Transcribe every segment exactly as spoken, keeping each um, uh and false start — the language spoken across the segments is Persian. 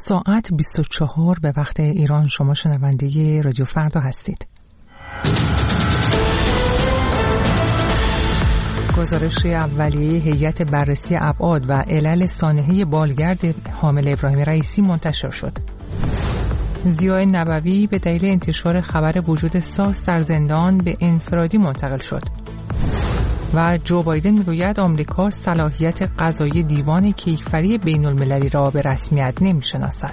ساعت بیست و چهار به وقت ایران. شما شنونده رادیو فردا هستید. گزارش اولیه هیئت بررسی ابعاد و علل سانحه بالگرد حامل ابراهیم رئیسی منتشر شد. ضیاء نبوی به دلیل انتشار خبر وجود ساس در زندان به انفرادی منتقل شد. و جو بایدن میگوید آمریکا صلاحیت قضایی دیوان کیفری بین المللی را به رسمیت نمیشناسد.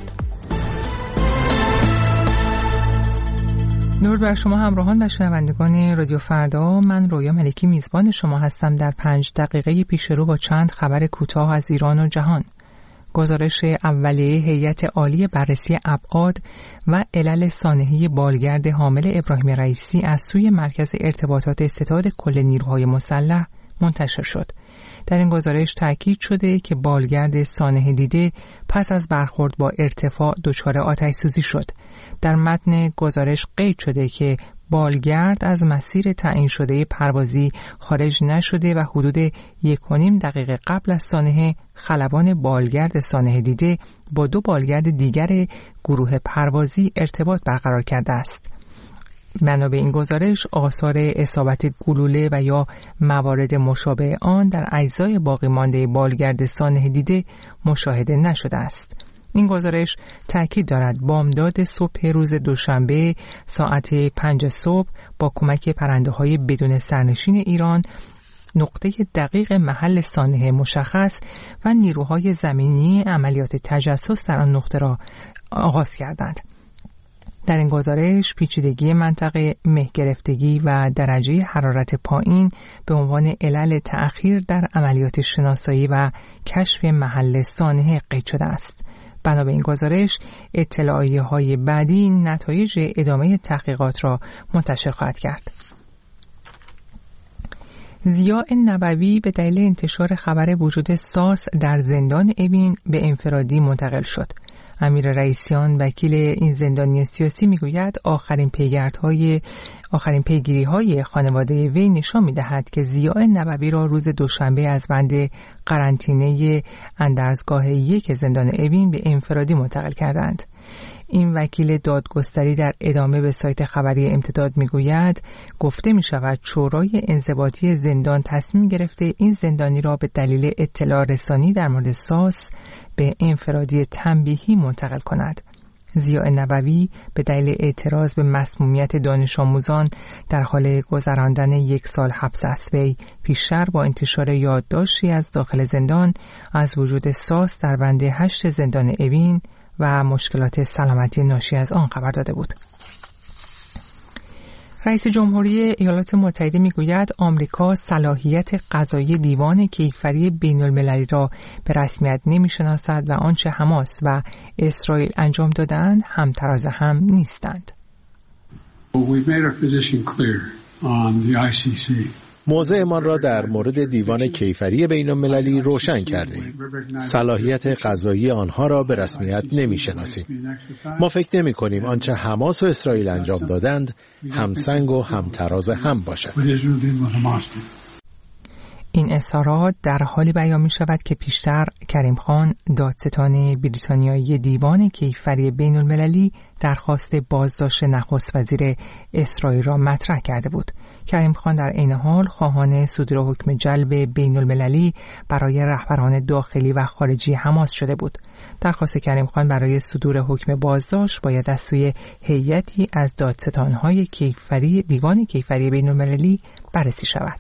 درود بر شما همراهان و شنوندگان رادیو فردا. من رویا ملکی میزبان شما هستم در پنج دقیقه پیش رو با چند خبر کوتاه از ایران و جهان. گزارش اولیه هیئت عالی بررسی ابعاد و علل سانحه بالگرد حامل ابراهیم رئیسی از سوی مرکز ارتباطات ستاد کل نیروهای مسلح منتشر شد. در این گزارش تاکید شده که بالگرد سانحه دیده پس از برخورد با ارتفاع دچار آتش سوزی شد. در متن گزارش قید شده که بالگرد از مسیر تعیین شده پروازی خارج نشده و حدود یک و نیم دقیقه قبل از سانحه خلبان بالگرد سانحه دیده با دو بالگرد دیگر گروه پروازی ارتباط برقرار کرده است. بنا به این گزارش آثار اصابت گلوله و یا موارد مشابه آن در اجزای باقی مانده بالگرد سانحه دیده مشاهده نشده است. این گزارش تأکید دارد بامداد صبح روز دوشنبه ساعت پنج صبح با کمک پرنده‌های بدون سرنشین ایران نقطه دقیق محل سانحه مشخص و نیروهای زمینی عملیات تجسس در آن نقطه را آغاز کردند. در این گزارش پیچیدگی منطقه، مه گرفتگی و درجه حرارت پایین به عنوان علل تأخیر در عملیات شناسایی و کشف محل سانحه قید شده است. بنا به این گزارش اطلاعیه های بعدی نتایج ادامه تحقیقات را منتشر خواهد کرد. ضیاء نبوی به دلیل انتشار خبر وجود ساس در زندان اوین به انفرادی منتقل شد. امیر رئیسیان وکیل این زندانی سیاسی میگوید آخرین پیگیری‌های آخرین پیگیری‌های خانواده وی نشان می‌دهد که ضیاء نبوی را روز دوشنبه از بند قرنطینه اندرزگاه یک زندان اوین به انفرادی منتقل کردند. این وکیل دادگستری در ادامه به سایت خبری امتداد میگوید گفته میشود شورای انضباطی زندان تصمیم گرفته این زندانی را به دلیل اطلاع رسانی در مورد ساس به انفرادی تنبیهی منتقل کند. ضیاء نبوی به دلیل اعتراض به مسمومیت دانش آموزان در حال گذراندن یک سال حبس از وی پیشتر با انتشار یادداشتی از داخل زندان از وجود ساس در بند هشت زندان اوین و مشکلات سلامتی ناشی از آن خبر داده بود. رئیس جمهوری ایالات متحده میگوید آمریکا صلاحیت قضایی دیوان کیفری بین المللی را به رسمیت نمیشناسد و آنچه حماس و اسرائیل انجام دادند همتراز هم نیستند. موضعمان را در مورد دیوان کیفری بین المللی روشن کردیم. صلاحیت قضایی آنها را به رسمیت نمی‌شناسیم. ما فکر نمی‌کنیم آنچه حماس و اسرائیل انجام دادند همسنگ و همتراز هم باشد. این اظهارات در حالی بیان می شود که پیشتر کریم خان دادستان بریتانیایی دیوان کیفری بین المللی درخواست بازداشت نخست وزیر اسرائیل را مطرح کرده بود. کریم خان در عین حال خواهان صدور حکم جلب بین المللی برای رهبران داخلی و خارجی حماس شده بود. درخواست کریم خان برای صدور حکم بازداشت باید از سوی هیئتی از دادستان‌های کیفری دیوان کیفری بین المللی بررسی شود.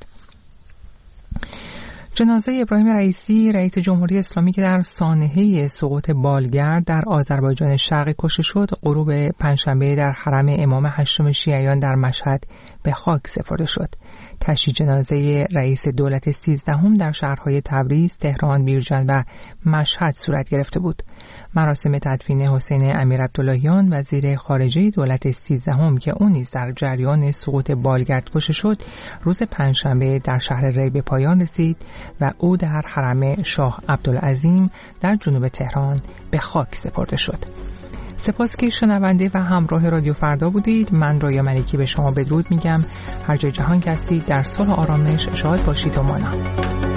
جنازه ابراهیم رئیسی رئیس جمهوری اسلامی که در سانحه سقوط بالگرد در آذربایجان شرقی کشته شد غروب پنجشنبه در حرم امام هشتم شیعیان در مشهد به خاک سپرده شد. تشییع جنازه رئیس دولت سیزدهم در شهرهای تبریز، تهران، بیرجند و مشهد صورت گرفته بود. مراسم تدفین حسین امیرعبداللهیان وزیر خارجه دولت سیزدهم که اون نیز در جریان سقوط بالگرد کشته شد روز پنجشنبه در شهر ری به پایان رسید و او در حرم شاه عبدالعظیم در جنوب تهران به خاک سپرده شد. سپاس که شنونده و همراه رادیو فردا بودید. من رویا ملکی به شما بدرود میگم. هر جای جهان که هستید در صلح و آرامش شاد باشید و مانا.